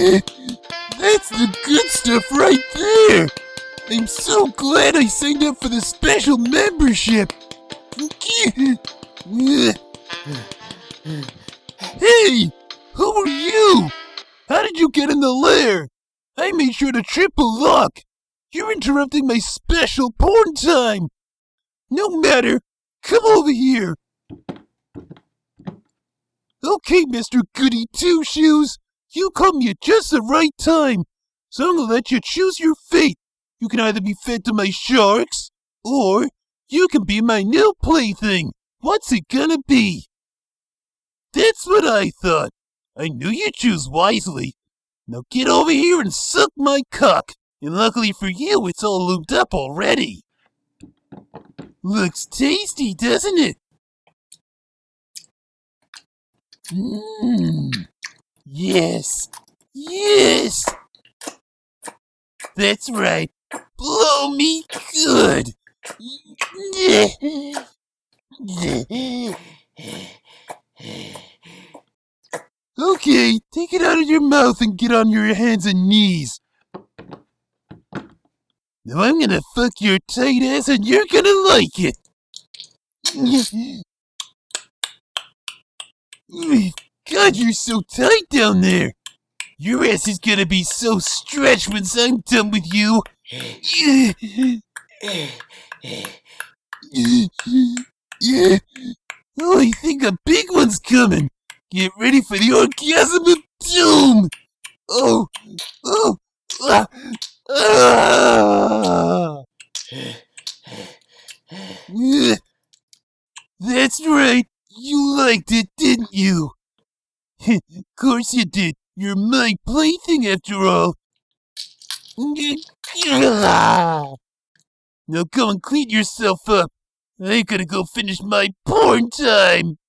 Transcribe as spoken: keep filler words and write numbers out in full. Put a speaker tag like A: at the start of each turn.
A: That's the good stuff right there! I'm so glad I signed up for the special membership! Hey! Who are you? How did you get in the lair? I made sure to triple lock! You're interrupting my special porn time! No matter! Come over here! Okay, Mister Goody Two-Shoes, you called me at just the right time, so I'm gonna let you choose your fate. You can either be fed to my sharks, or you can be my new plaything. What's it gonna be? That's what I thought. I knew you'd choose wisely. Now get over here and suck my cock, and luckily for you, it's all lubed up already. Looks tasty, doesn't it? Mmm. Yes. Yes. That's right. Blow me good. Okay, take it out of your mouth and get on your hands and knees. Now I'm gonna fuck your tight ass and you're gonna like it. God, you're so tight down there. Your ass is gonna be so stretched once I'm done with you. Oh, I think a big one's coming. Get ready for the orgasm of doom. Oh, oh, ah, ah. That's right. You liked it, didn't you? Of course you did. You're my plaything after all. Now go and clean yourself up. I gotta go finish my porn time.